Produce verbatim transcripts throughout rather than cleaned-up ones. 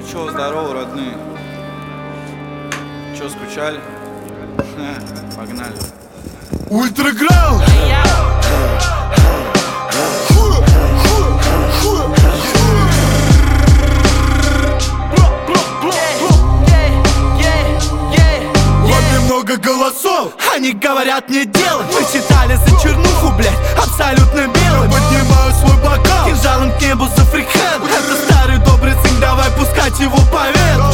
Чё, здорово, родные? Чё, скучали? Погнали. Ультраграунд! Много голосов, они говорят мне делать. Мы читали за чернуху, блять, абсолютно белый. Поднимаю свой бокал, кинжалом к небу за фрикхед. Это старый добрый цинк, давай пускать его по ветру.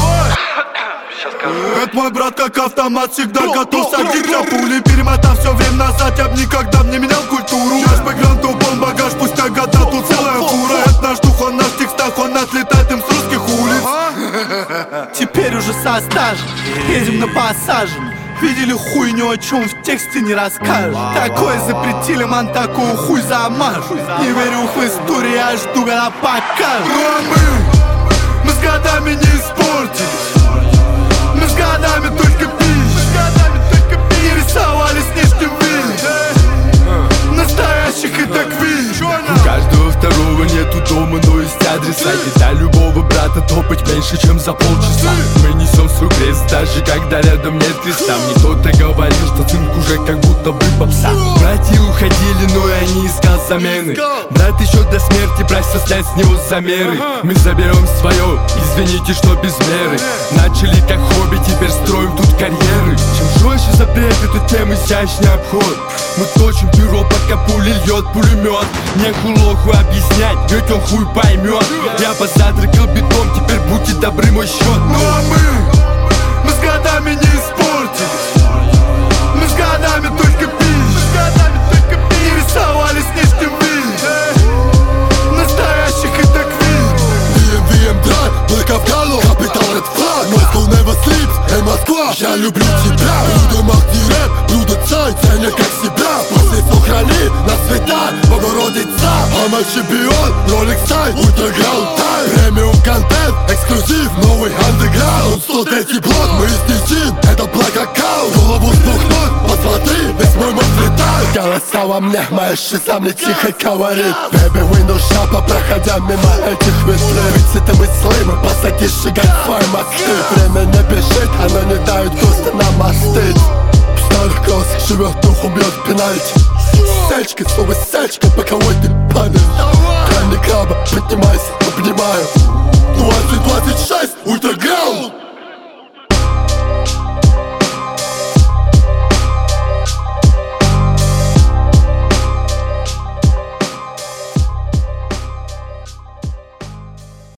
Это мой брат как автомат, всегда готов садиться пули. Перемотав все время назад, я б никогда б не менял культуру. Наш бэкграунд упал багаж, спустя года тут целая фура. Это наш дух, он наш текстах, он отлетает им с русских улиц. Теперь уже со стажем, едем на пассажем. Видели хуйню, о чем в тексте не расскажешь. Такое запретили, ман, такую хуй замажу. Не верю в историю, я жду, когда покажут. Ну а мы, мы с годами не испортились. Мы с годами только пили, не рисовали с нижним видом. Настоящих и так видишь. У каждого второго нету дома, но есть адреса. И для любого брата топать меньше, чем за полчаса. Мы несем свой крест, даже когда рядом нет креста. Мне кто-то говорил, что цинк уже как будто бы попса. Братья уходили, но и они искал замены. Брат еще до смерти, бросил снять с него замеры. Мы заберем свое, извините, что без меры. Начали как хобби, теперь строим тут карьеры. Чем жестче запрет, эту тему изящный обход. Мы точим перо, пока пули льет пулемет. Нехуй лоху объяснять, ведь он хуй поймет. Я позадракал бетон, теперь будьте добры, мой счет. Ну а мы, мы с годами не испортились. Мы с годами только пили, не рисовали с нижним видом. Настоящих и так видим. ви эм ви эм драйв, Black Afghano, Capital Red Flag, Moscow never sleeps, эй, Москва, я люблю тебя. Блюдо махни рэп, блюдо цай, ценя как себя. После сохрани, на света, Богородица. А мы чемпион, Rolex Tide, Ультраграунд Тайм. Премиум контент, эксклюзив, новый андеграунд. сто третий блок, мы снесим, это Black Account. Голову с двух ног, посмотри, весь мой мозг летает. Голоса во мне, моя шиза мне тихо говорит. Baby, window shopper, проходя мимо этих витрин. Быть сытым и слымым, посади сжигать свои мосты. Время не бежит, оно не дает густо нам остыть. В старых кроссах живет дух, убьет пенальти. Сечка, снова сечка, боковой ты падаешь. Крайне краба, поднимайся, обнимаю.